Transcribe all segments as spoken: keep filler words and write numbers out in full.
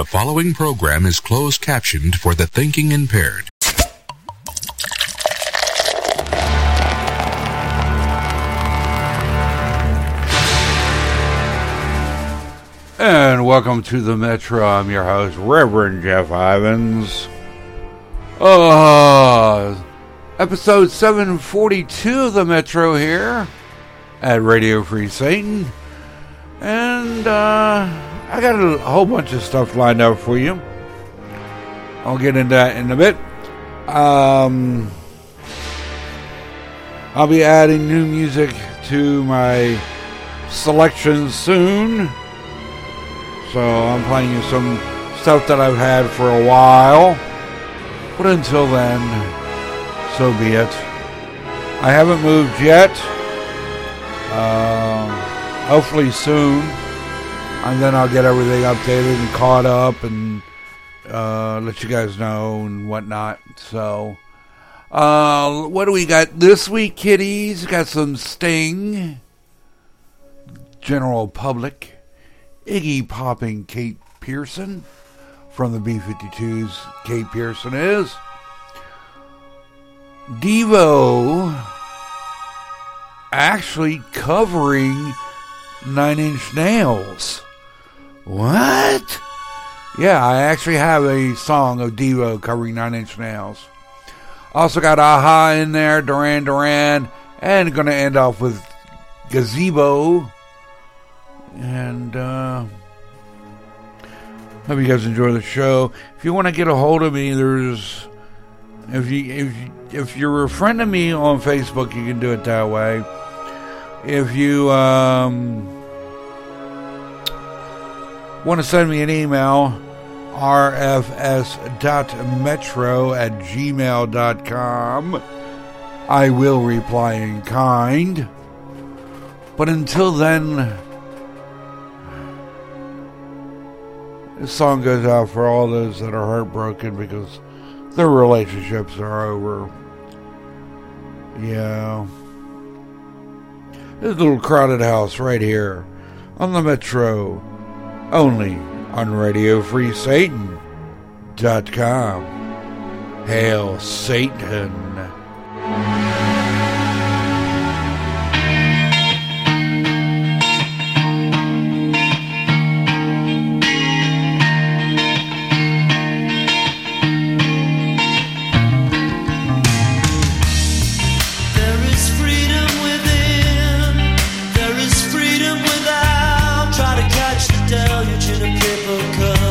following program is closed captioned for the thinking impaired. And welcome to the Metro. I'm your host, Reverend Jeff Ivins. Uh, episode seven forty-two of the Metro here at Radio Free Satan. And uh, I got a whole bunch of stuff lined up for you. I'll get into that in a bit. Um, I'll be adding new music to my selection soon. So I'm playing you some stuff that I've had for a while. But until then, so be it. I haven't moved yet. Uh, hopefully soon. And then I'll get everything updated and caught up and uh, let you guys know and whatnot. So, uh, what do we got this week, kiddies? Got some Sting. General Public. Iggy Pop and Kate Pearson. From the B fifty-twos, Kate Pearson is. Devo actually covering Nine Inch Nails. What? Yeah, I actually have a song of Devo covering Nine Inch Nails. Also got Aha in there, Duran Duran, and going to end off with Gazebo. And, uh... hope you guys enjoy the show. If you want to get a hold of me, there's if you if you, if you're a friend of me on Facebook, you can do it that way. If you um, want to send me an email, r f s dot metro at gmail dot com, I will reply in kind. But until then, this song goes out for all those that are heartbroken because their relationships are over. Yeah. This little crowded house right here on the Metro. Only on Radio Free Satan dot com. Hail Satan.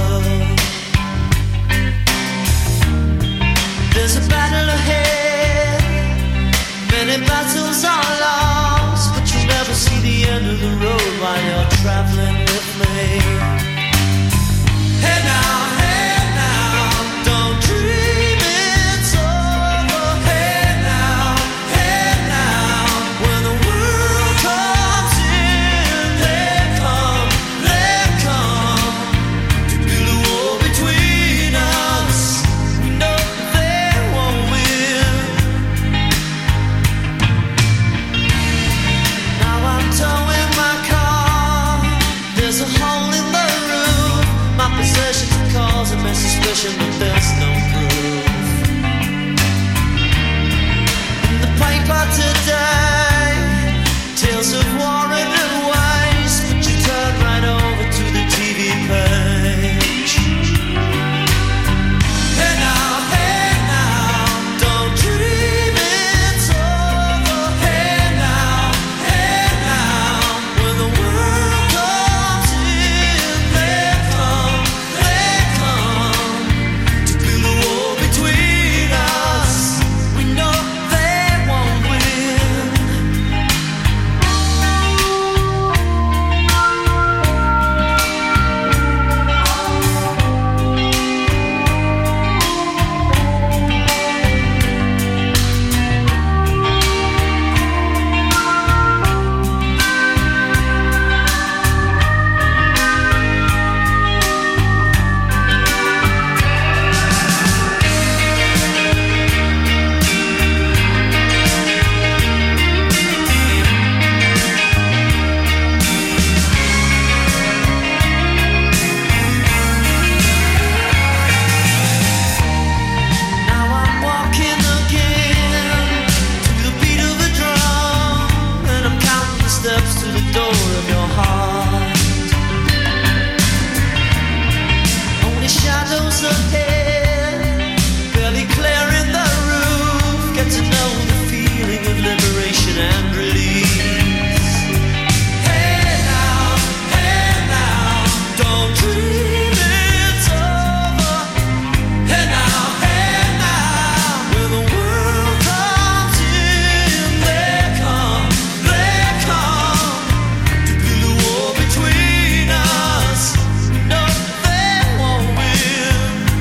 There's a battle ahead. ahead, barely clearing the roof. Get to know the feeling of liberation and release. Hey now, hey now, don't dream it's over. Hey now, hey now, when the world comes in, they come, they come to build a wall between us. No, they won't win.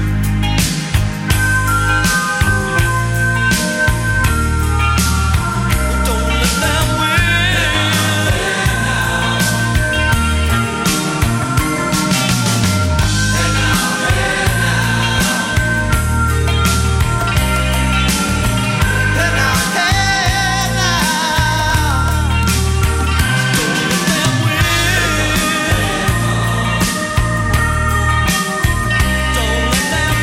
Don't let them win. Hey now, hey now, hey now, hey now, don't let them win. Don't let them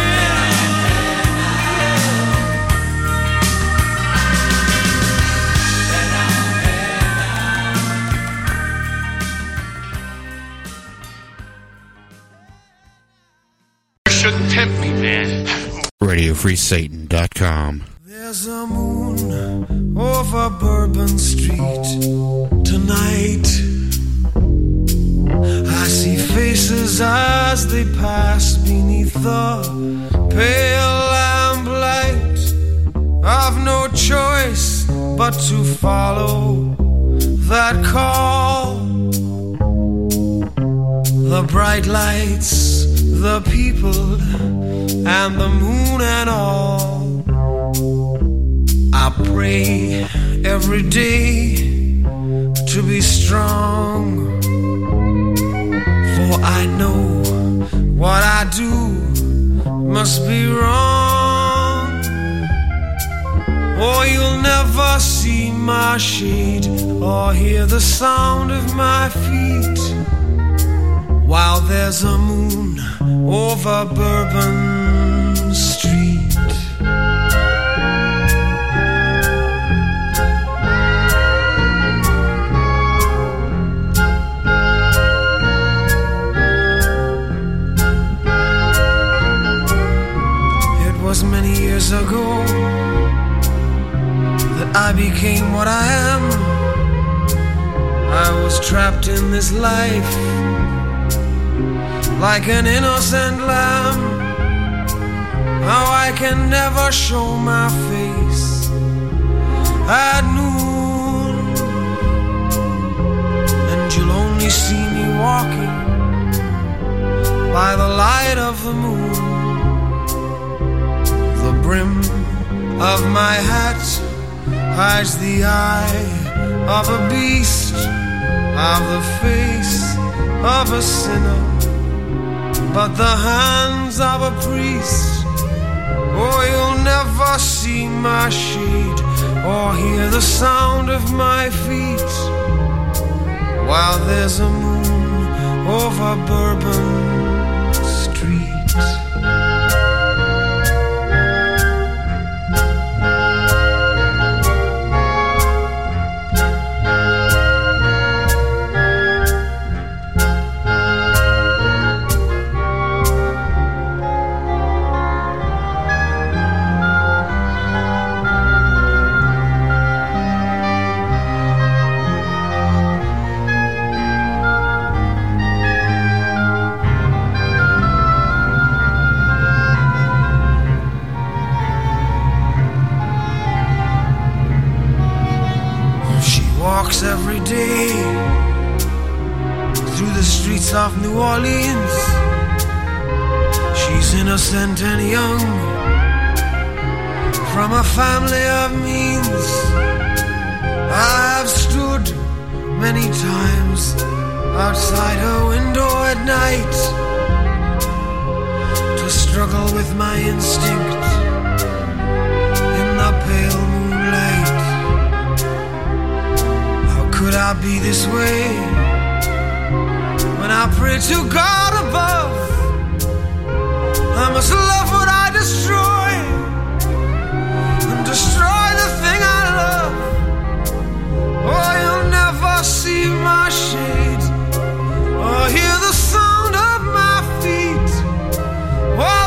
Shouldn't tempt me, man. radio free satan dot com. There's a moon over Bourbon Street tonight. I see faces as they pass beneath the pale lamplight. I've no choice but to follow that call. The bright lights, the people, and the moon and all. I pray every day to be strong, for I know what I do must be wrong. Or you'll never see my shade or hear the sound of my feet while there's a moon over Bourbon Street. It was many years ago that I became what I am. I was trapped in this life like an innocent lamb. How I can never show my face at noon, and you'll only see me walking by the light of the moon. The brim of my hat hides the eye of a beast, of the face of a sinner, but the hands of a priest. Oh, you'll never see my shade or hear the sound of my feet while there's a moon over Bourbon Street. Every day through the streets of New Orleans. She's innocent and young, from a family of means. I have stood many times outside her window at night to struggle with my instinct in the pale moonlight. Could I be this way when I pray to God above? I must love what I destroy and destroy the thing I love. Oh, you'll never see my shade or hear the sound of my feet. Oh,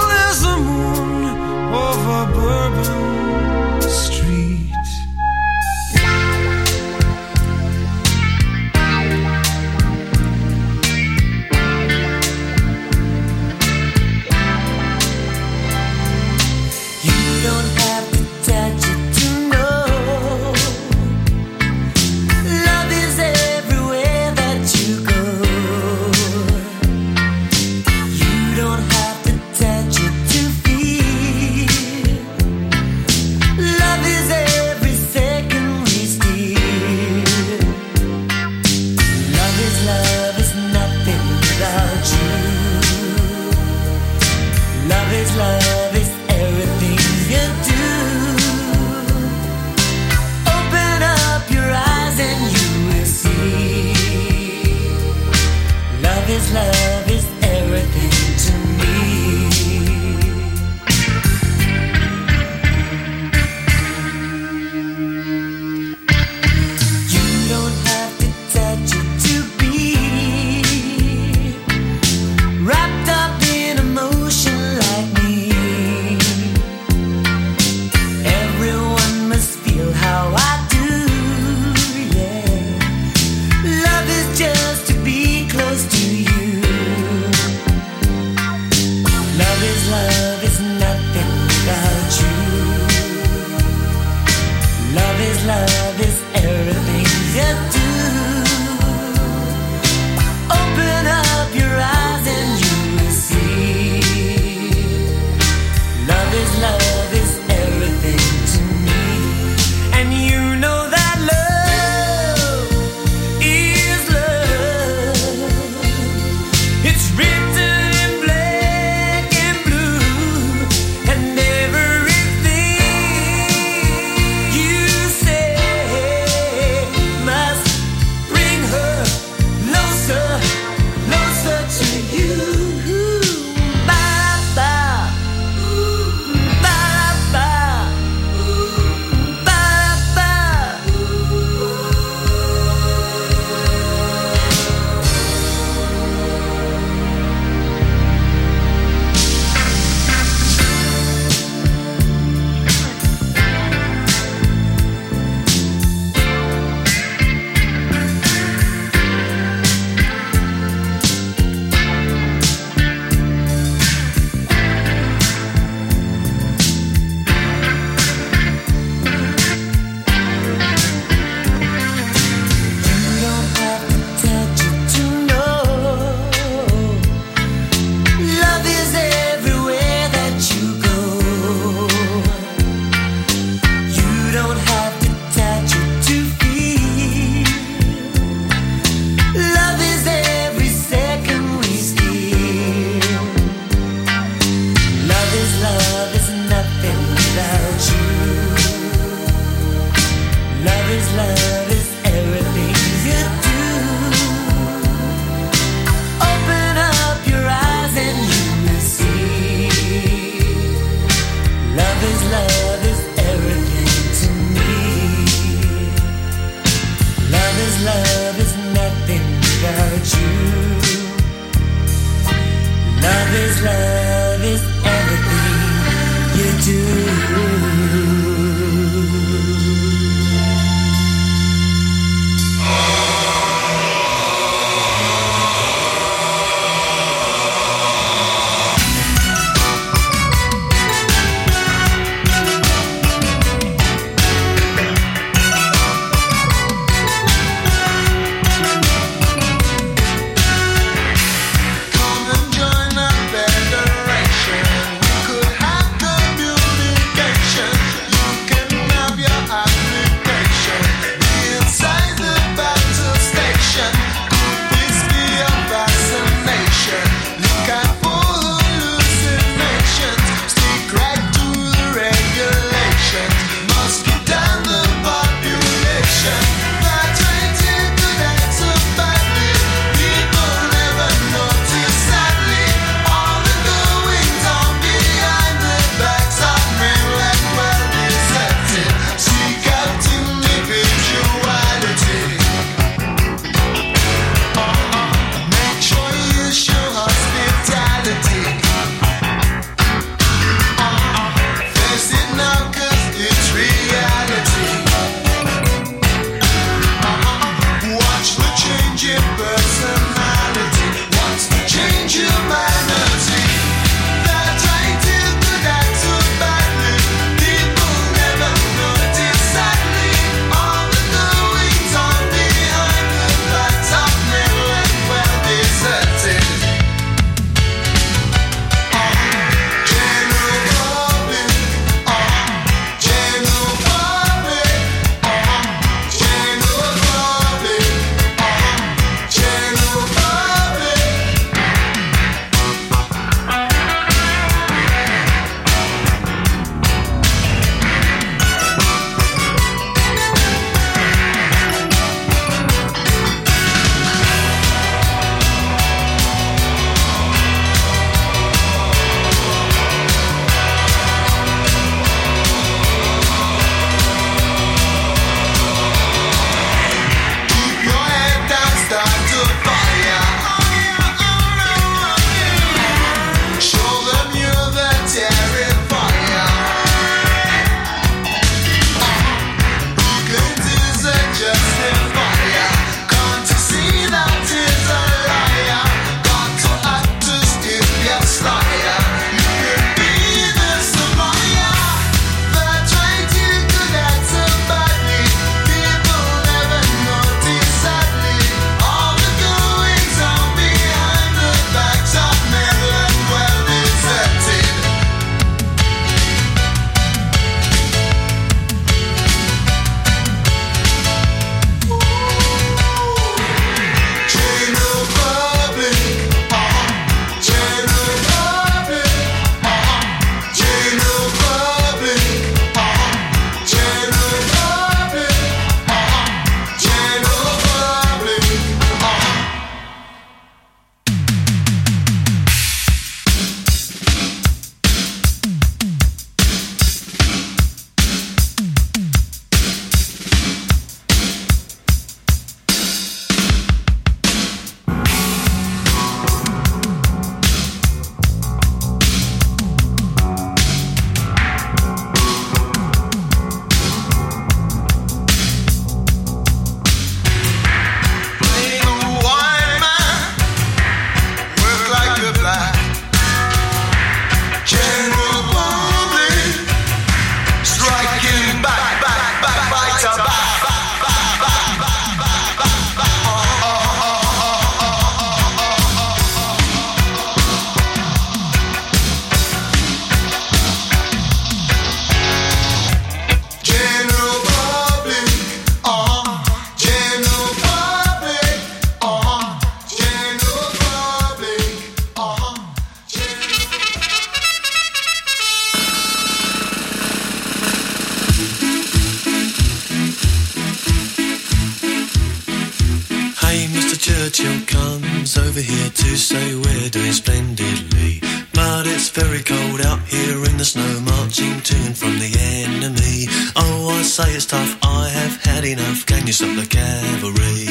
Rachel comes over here to say we're doing splendidly. But it's very cold out here in the snow, marching to and from the enemy. Oh, I say it's tough, I have had enough. Can you stop the cavalry?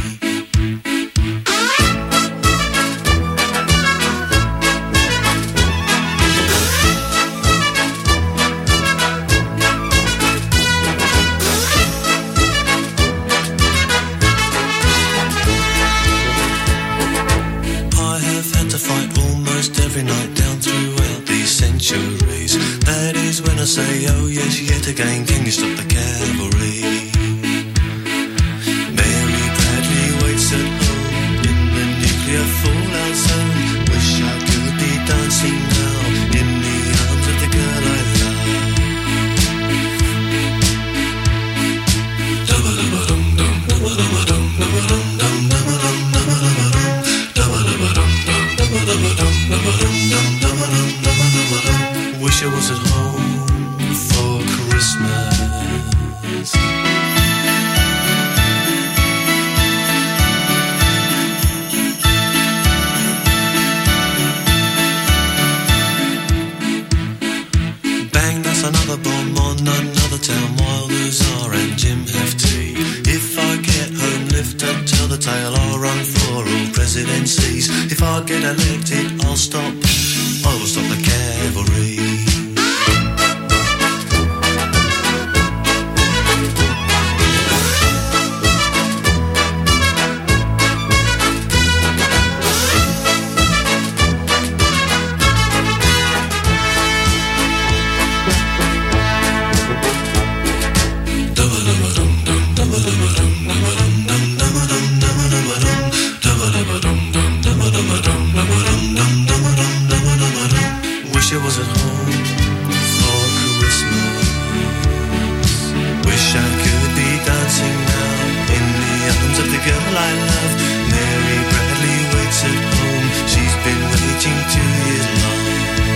Every night down throughout these centuries. That is when I say, oh yes, yet again, can you stop the cavalry? Mary Bradley waits at home in the nuclear fallout zone. Wish I could be dancing now in the arms of the girl I love. Dum-ba-dum-ba-dum-dum, dum-ba-dum-ba-dum, dum-ba-dum-dum, dum-ba-dum, dum-ba-dum-dum, dum-ba-dum-dum. Wish I was at home for Christmas. Bang, that's another bomb on another town. Wilders are and Jim Hefty. If I get home, lift up, tell the tale. I'll run for all presidencies. If I get elected, I'll stop. I will stop the cavalry. Wish I was at home for Christmas. Wish I could be dancing now in the arms of the girl I love. Mary Bradley waits at home. She's been waiting two years long.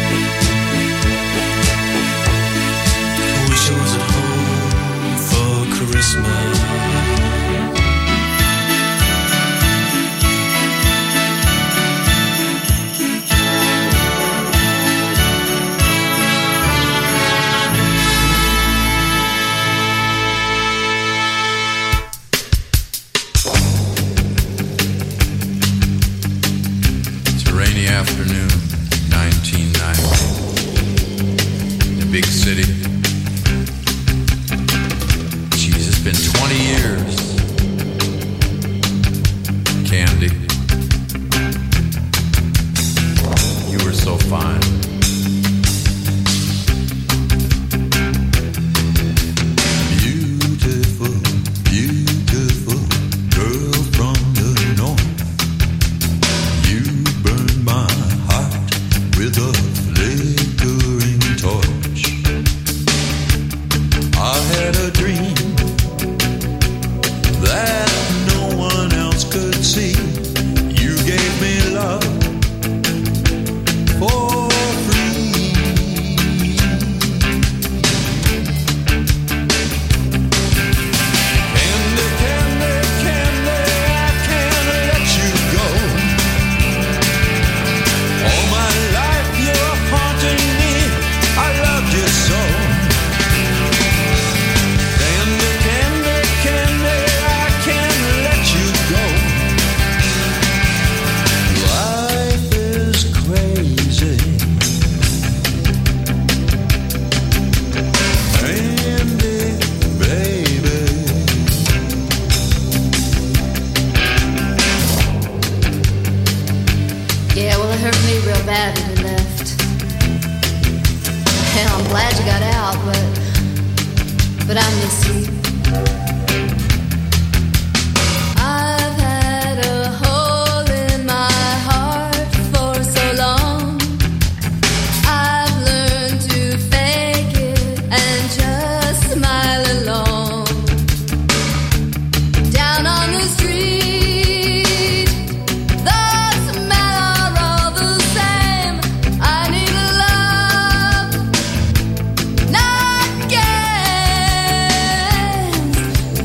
Wish I was at home for Christmas. Afternoon, nineteen ninety. The big city. Jeez, it's been twenty years. Candy, you were so fine. Beautiful, beautiful girl from the north. You burn my heart with a flickering torch. I had a dream that no one else could see. You gave me love for free. Candy, candy, candy, I can't let you go. All my life you're haunting me. I loved you so. Candy, candy, candy, I can't let you go. Life is crazy. Candy, baby. Yeah, well, it hurt me real bad when you left. Hell, I'm glad you got out, but but I miss you. I've had a hole in my heart for so long. I've learned to fake it and just smile along. Down on the street, the smell are all the same. I need love, not games.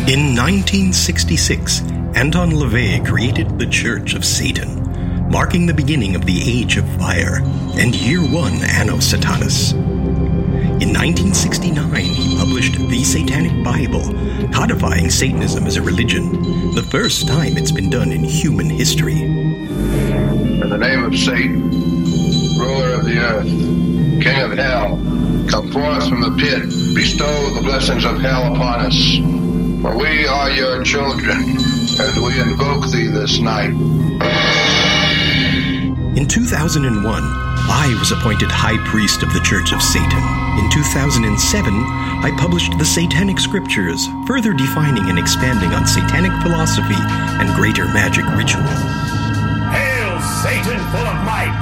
In nineteen sixty-six, Anton LaVey created the Church of Satan, marking the beginning of the Age of Fire and Year One Anno Satanas. In nineteen sixty-nine, he published The Satanic Bible, codifying Satanism as a religion, the first time it's been done in human history. In the name of Satan, ruler of the earth, king of hell, come forth from the pit, bestow the blessings of hell upon us. For we are your children, and we invoke thee this night. In two thousand one, I was appointed High Priest of the Church of Satan. In two thousand seven, I published the Satanic Scriptures, further defining and expanding on satanic philosophy and greater magic ritual. Hail, Satan full of might!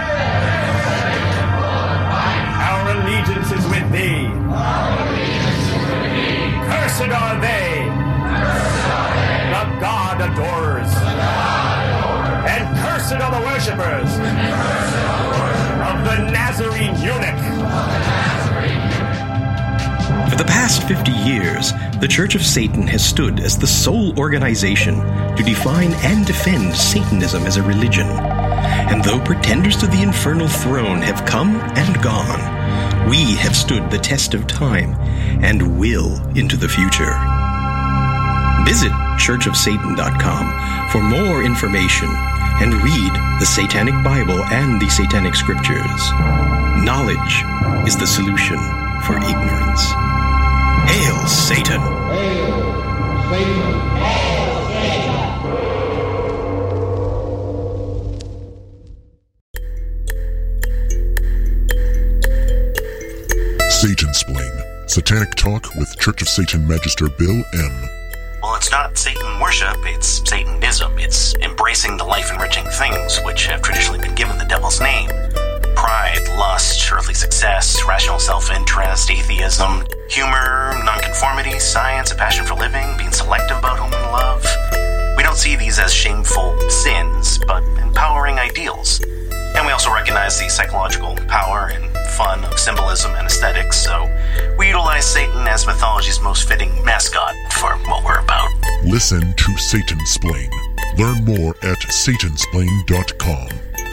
Our allegiance is with thee. Cursed are they. The God adorers. And cursed are the worshippers of the Nazarene eunuch. For the past fifty years, the Church of Satan has stood as the sole organization to define and defend Satanism as a religion. And though pretenders to the infernal throne have come and gone, we have stood the test of time and will into the future. Visit church of satan dot com for more information and read the Satanic Bible and the Satanic Scriptures. Knowledge is the solution for ignorance. Hail, Satan! Hail, Satan! Hail, Satansplain, Satanic Talk with Church of Satan Magister Bill M. Well, it's not Satan worship, it's Satanism. It's embracing the life-enriching things which have traditionally been given the devil's name. Pride, lust, earthly success, rational self-interest, atheism, humor, nonconformity, science, a passion for living, being selective about whom we love. We don't see these as shameful sins, but empowering ideals. And we also recognize the psychological power and fun of symbolism and aesthetics, so we utilize Satan as mythology's most fitting mascot for what we're about. Listen to Satansplain. Learn more at satansplain dot com.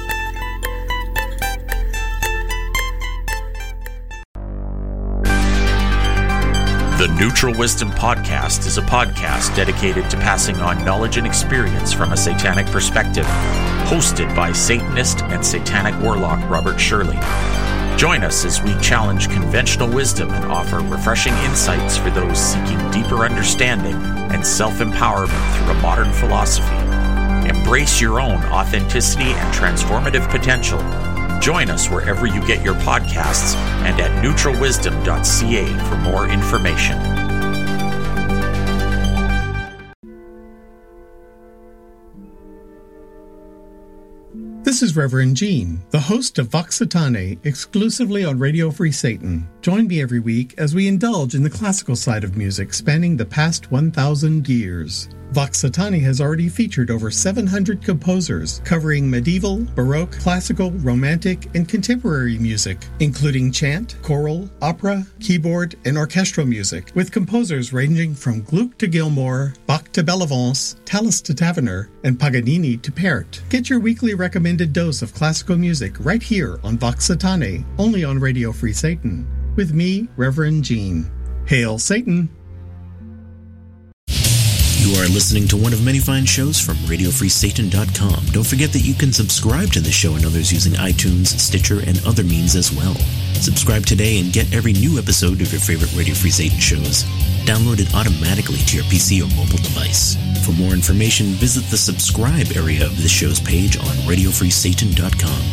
The Neutral Wisdom Podcast is a podcast dedicated to passing on knowledge and experience from a satanic perspective, hosted by Satanist and satanic warlock Robert Shirley. Join us as we challenge conventional wisdom and offer refreshing insights for those seeking deeper understanding and self-empowerment through a modern philosophy. Embrace your own authenticity and transformative potential. Join us wherever you get your podcasts and at neutral wisdom dot c a for more information. This is Reverend Gene, the host of Vox Satanae, exclusively on Radio Free Satan. Join me every week as we indulge in the classical side of music spanning the past one thousand years. Vox Satanae has already featured over seven hundred composers covering medieval, baroque, classical, romantic, and contemporary music, including chant, choral, opera, keyboard, and orchestral music, with composers ranging from Gluck to Gilmour, Bach to Bellavance, Tallis to Taverner, and Paganini to Pärt. Get your weekly recommended dose of classical music right here on Vox Satanae, only on Radio Free Satan, with me, Reverend Gene. Hail Satan! You are listening to one of many fine shows from radio free satan dot com. Don't forget that you can subscribe to the show and others using iTunes, Stitcher, and other means as well. Subscribe today and get every new episode of your favorite Radio Free Satan shows downloaded automatically to your P C or mobile device. For more information, visit the subscribe area of the show's page on radio free satan dot com.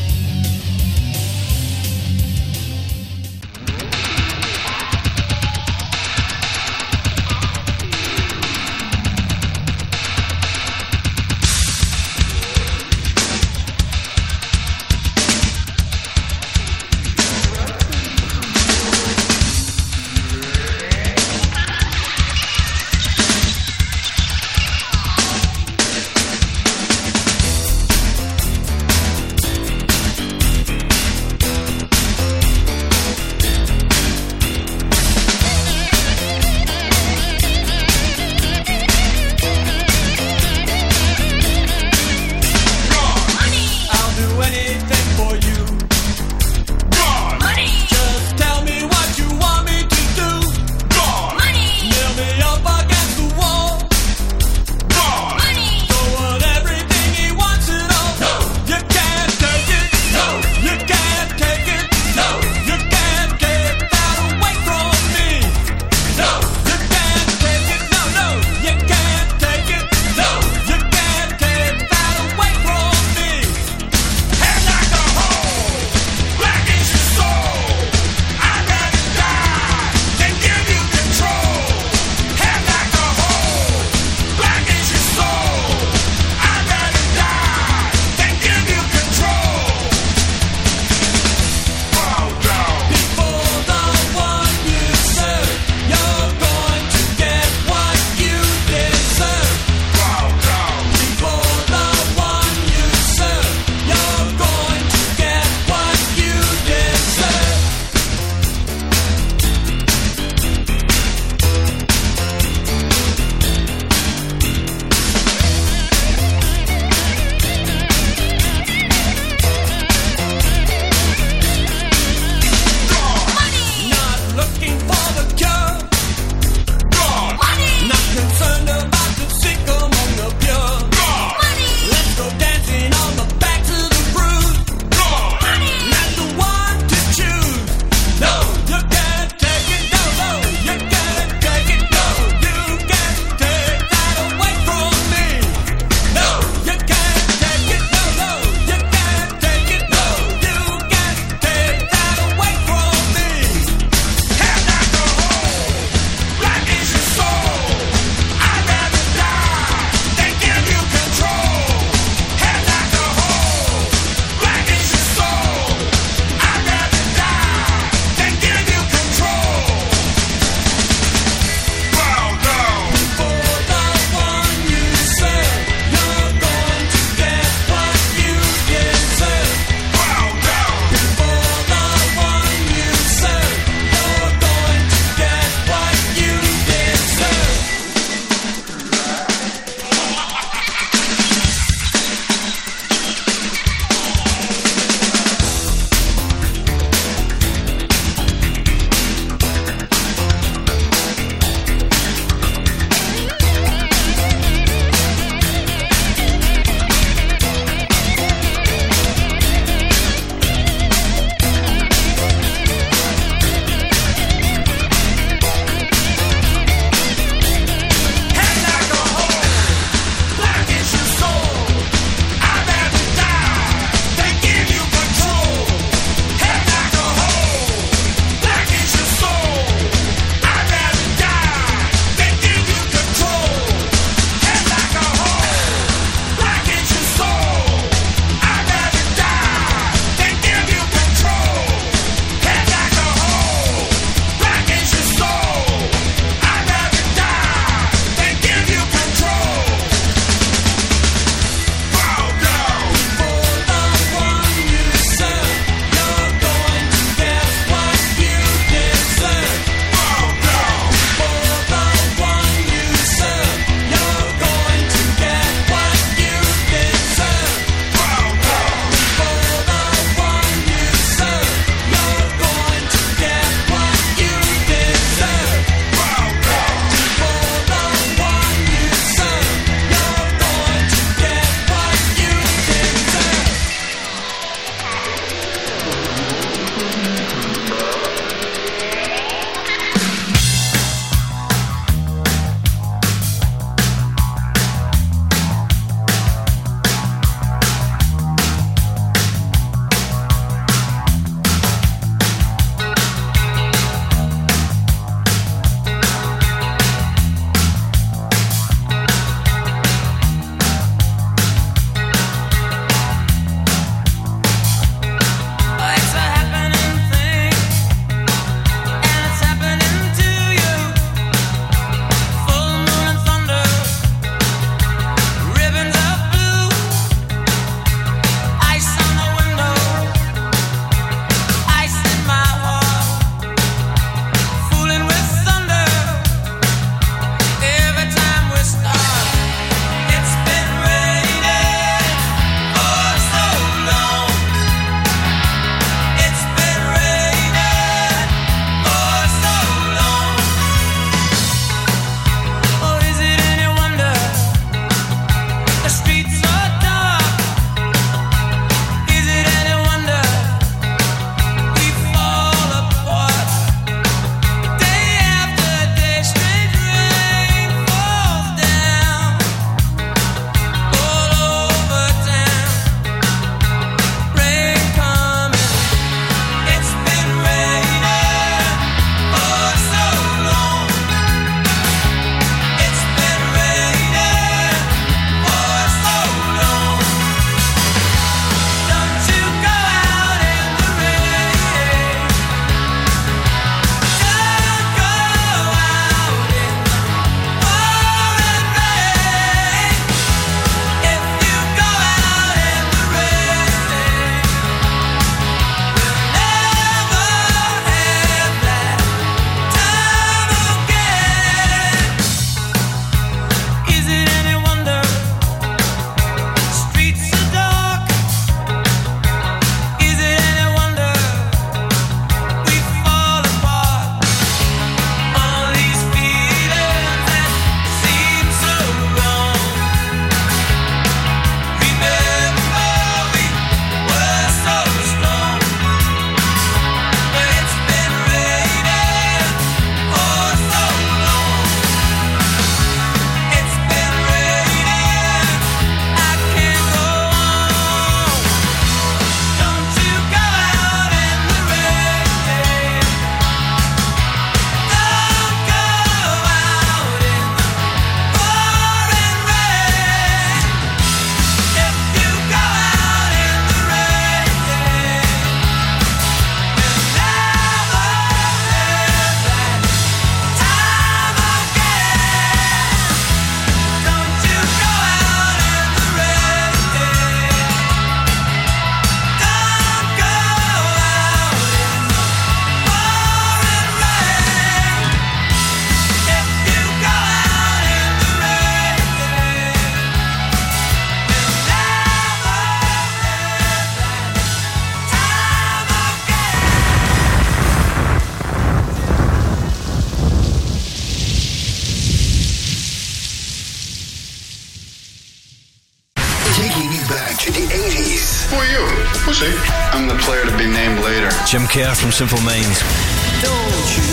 Taking you back to the eighties. Who are you? We'll see. I'm the player to be named later. Jim Kerr from Simple Minds. Don't you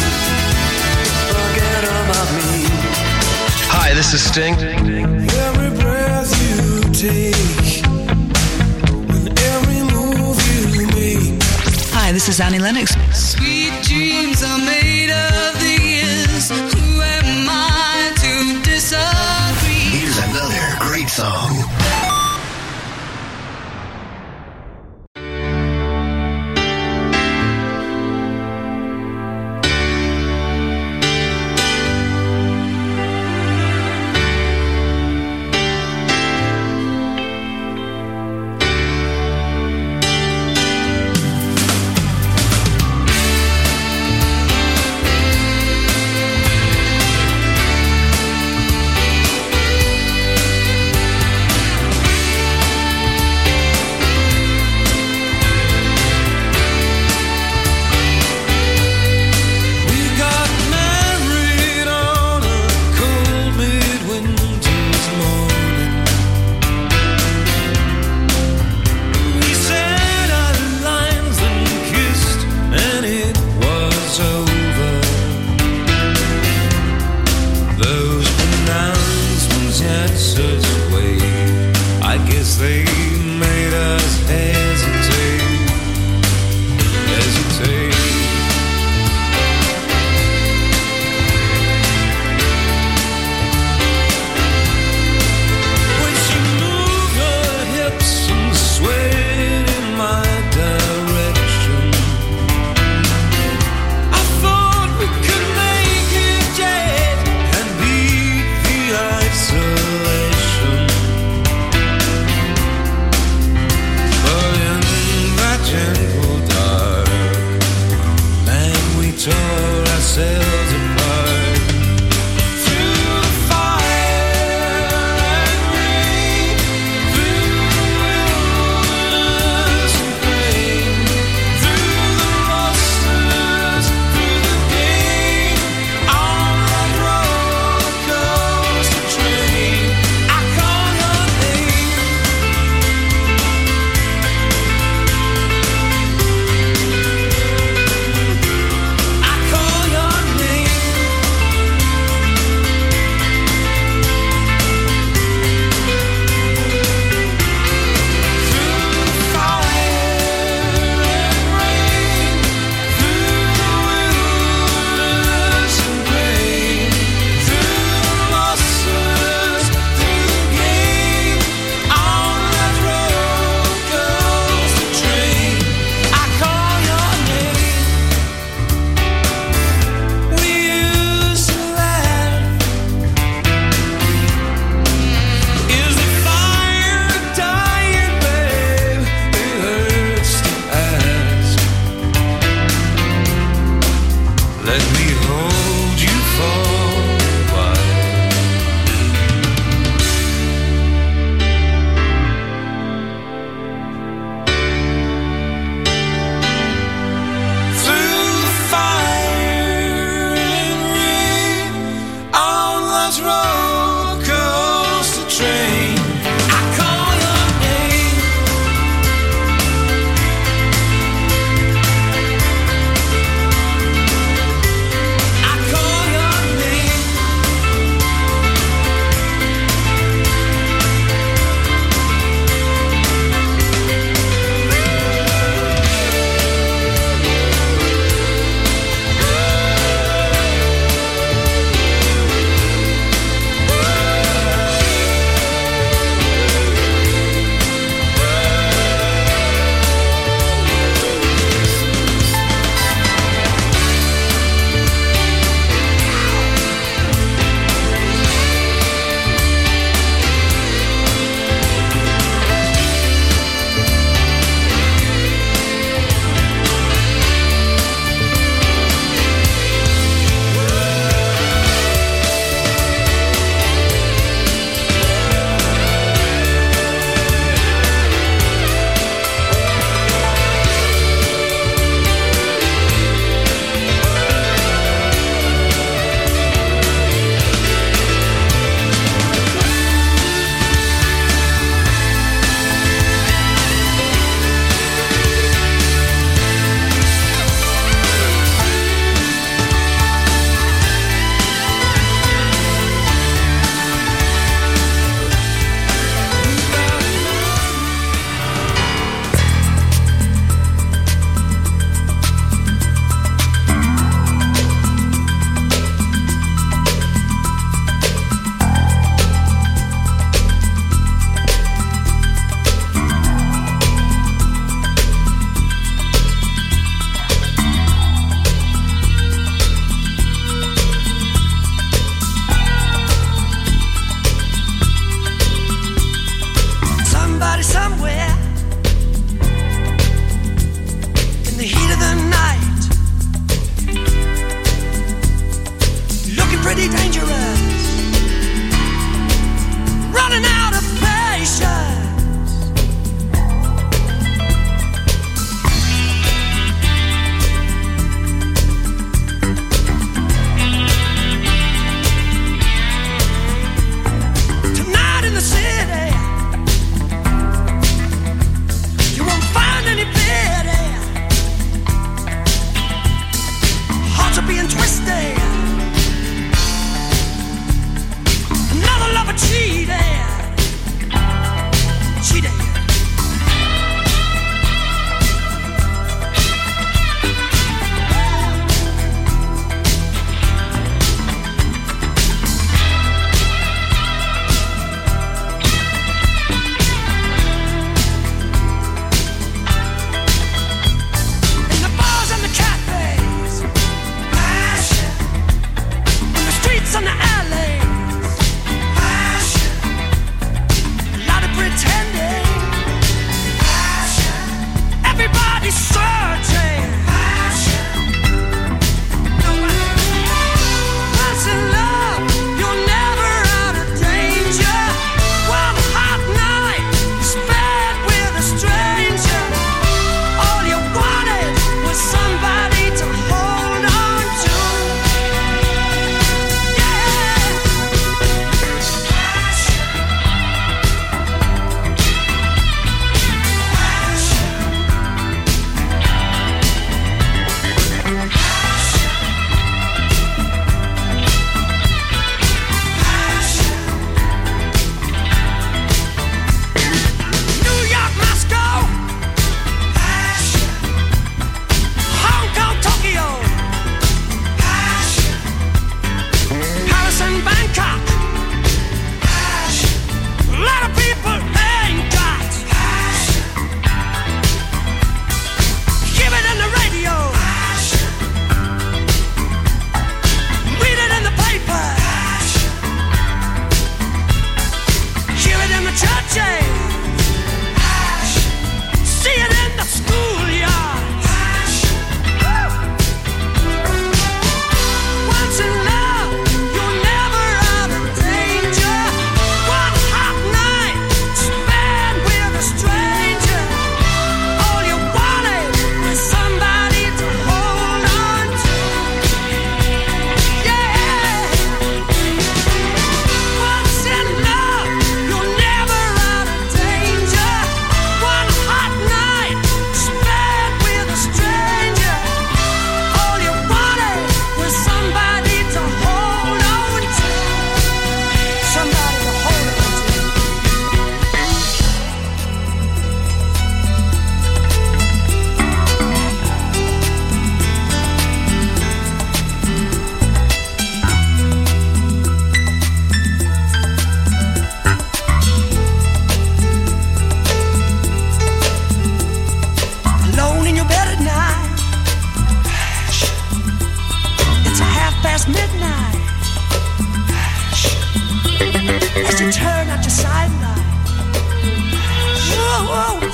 forget about me. Hi, this is Sting. Every breath you take and every move you make. Hi, this is Annie Lennox. Sweet dreams are made of these. Who am I to disagree? Here's another great song. Isolation.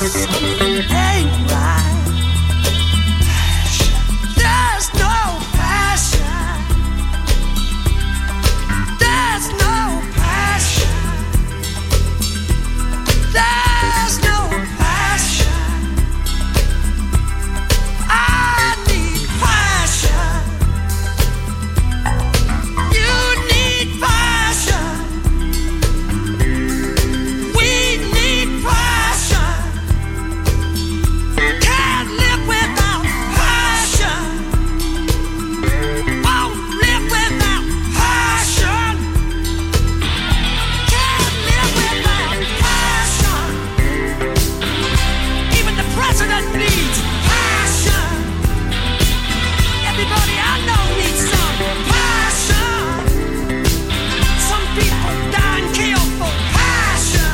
Something ain't right. There's no passion. There's no passion. There's no passion. I need passion. You need passion. We need passion. Can't live without passion. Won't live without passion. Can't live without passion. Even the president needs passion. Everybody I know needs some passion. Some people die and kill for passion.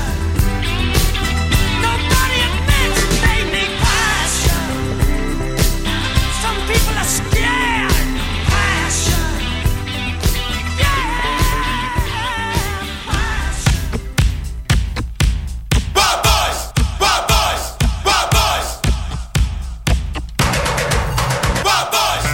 Nobody admits they need passion. Some people are scared. Passion. Yeah. Passion. Bad boys! Bad boys! Bad boys! Bad boys!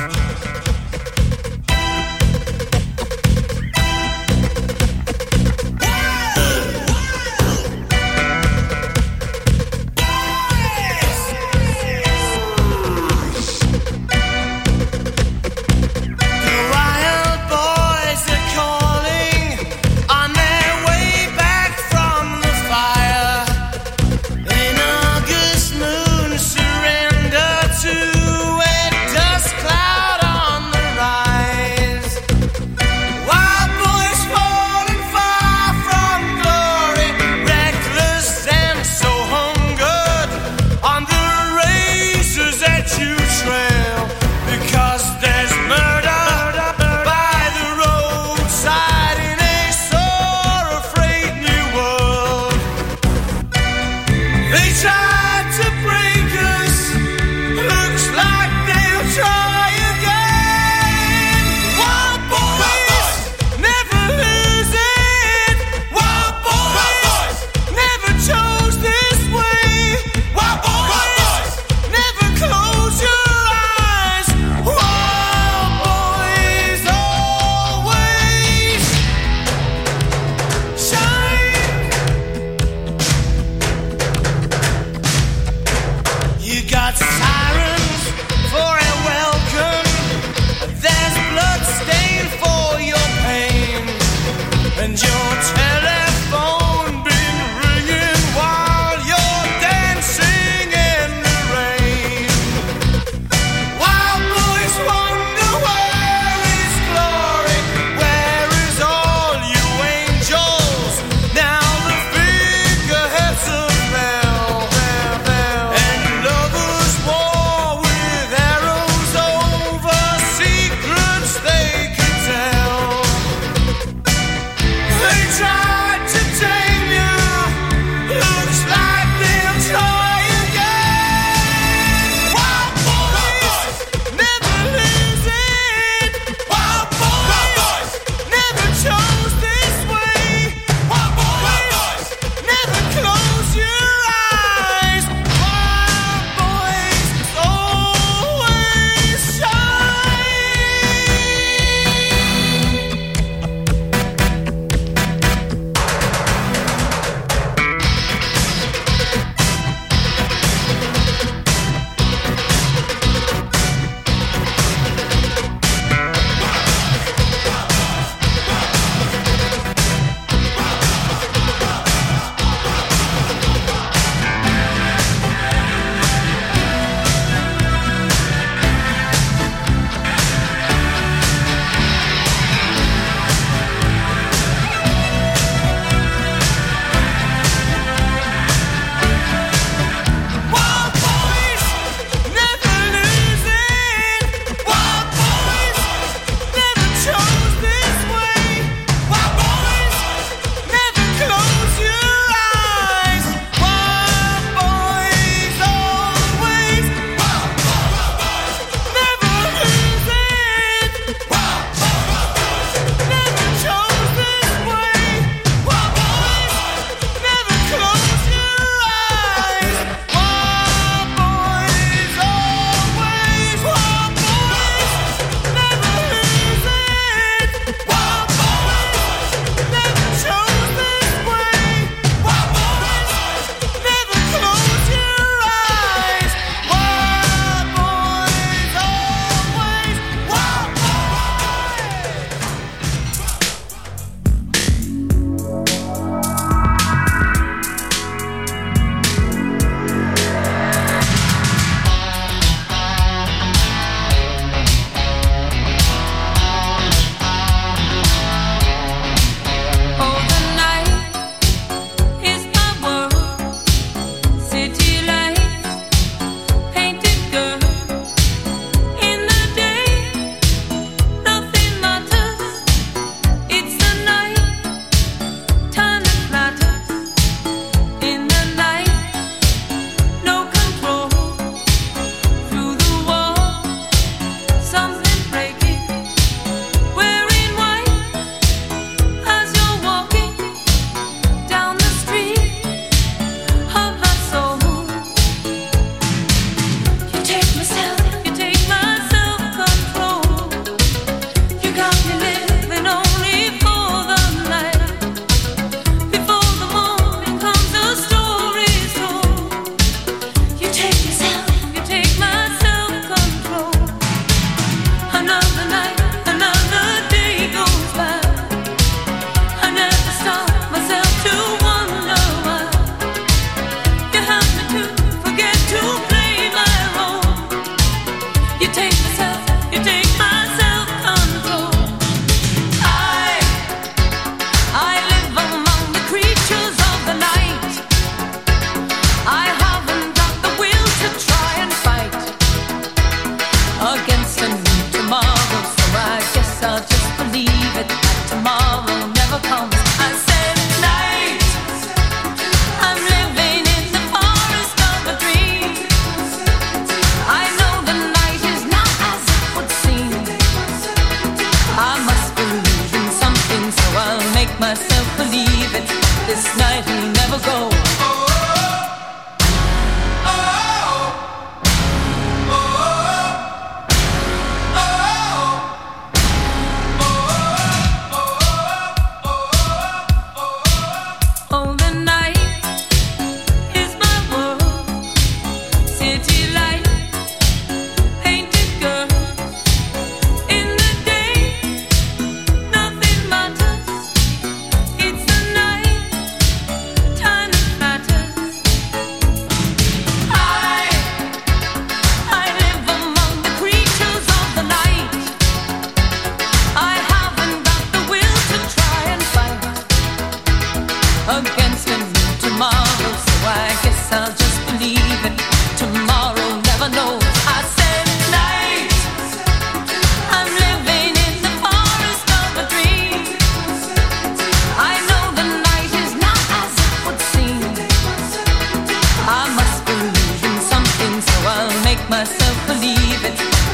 The wild boys are calling on their way back from the fire. An August moon surrender to a dust cloud on the rise. Wild boys falling far from glory, reckless and so hungered on the razors that you trail, because there's murder by the roadside in a sore-afraid new world. They tried to break us, looks like they'll try again. Wild boys never lose it. Wild boys never chose this way. Wild boys never close your eyes. Wild boys always shine.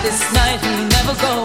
this night and never go.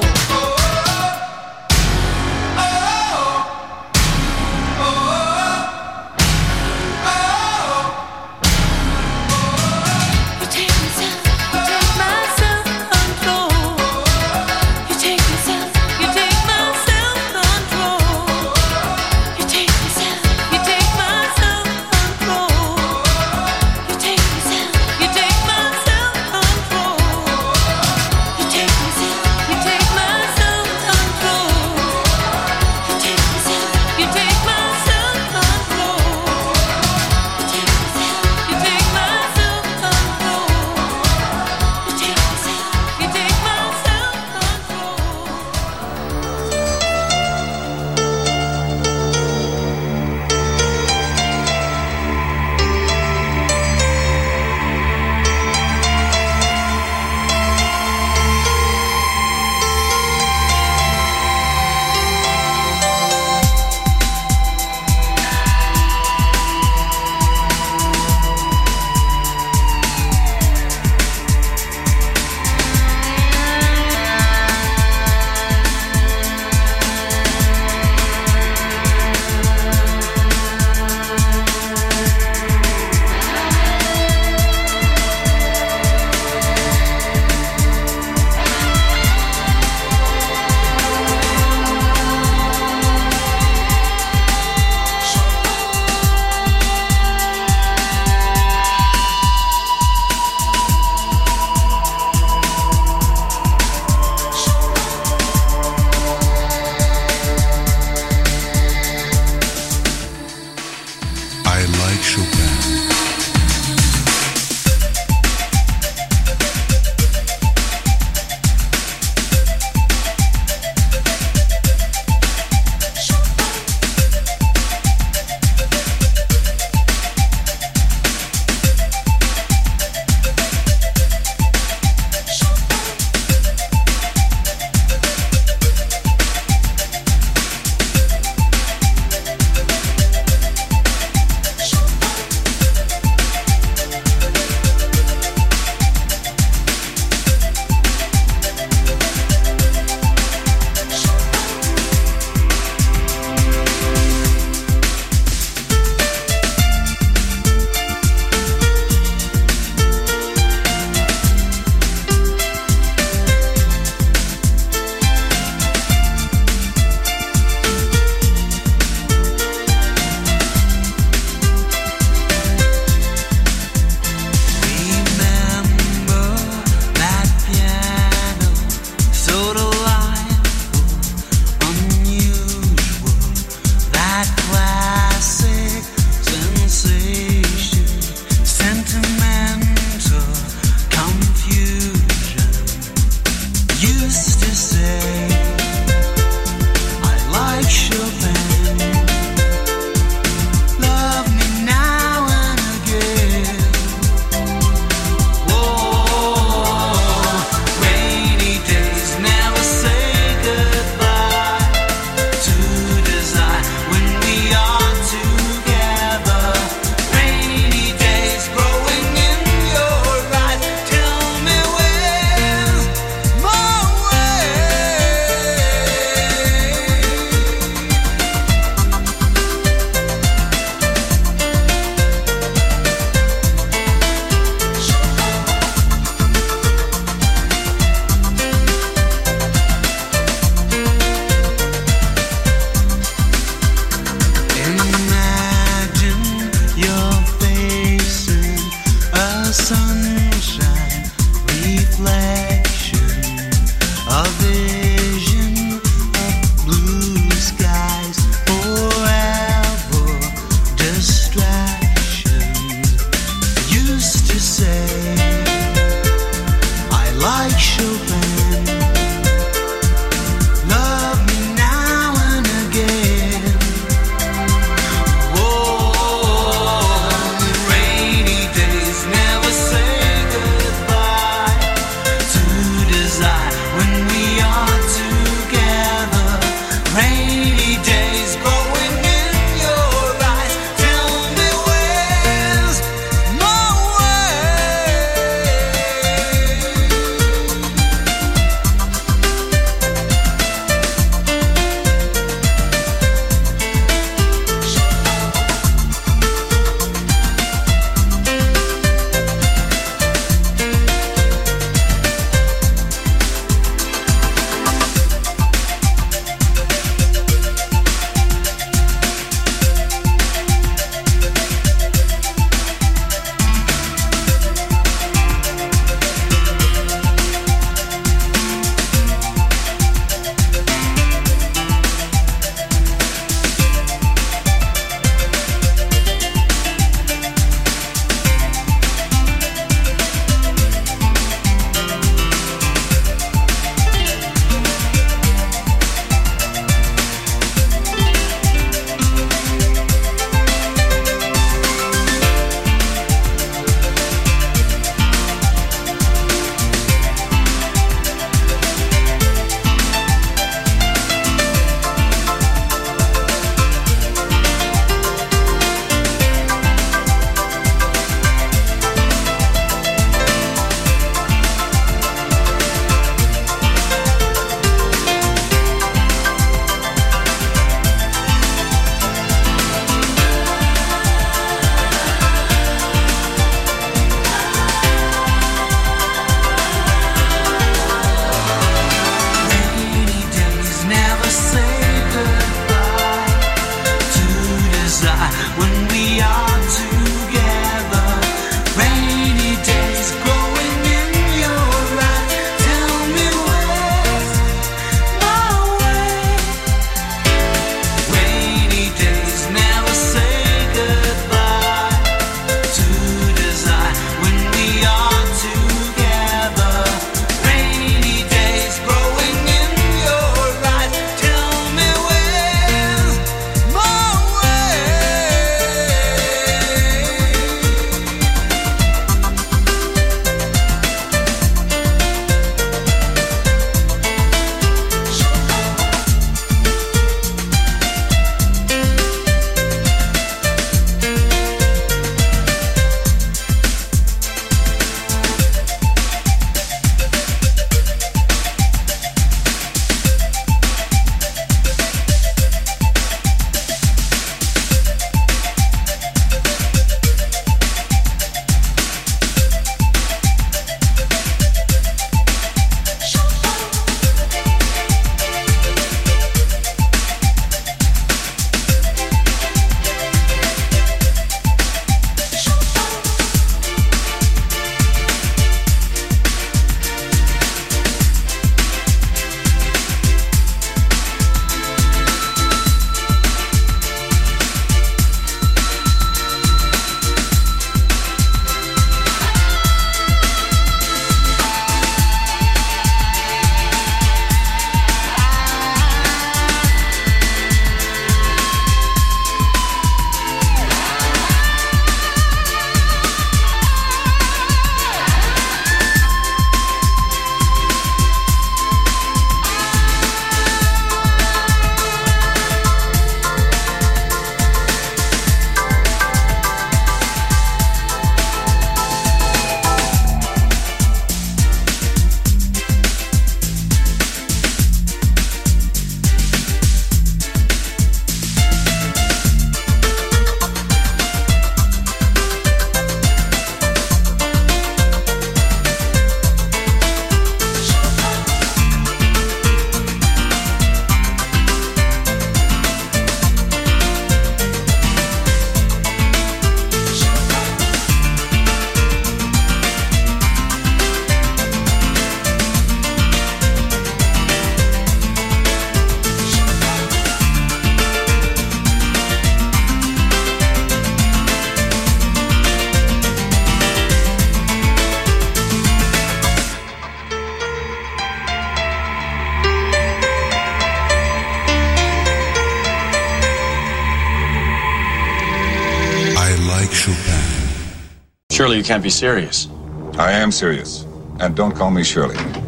Surely you can't be serious. I am serious. And don't call me Shirley.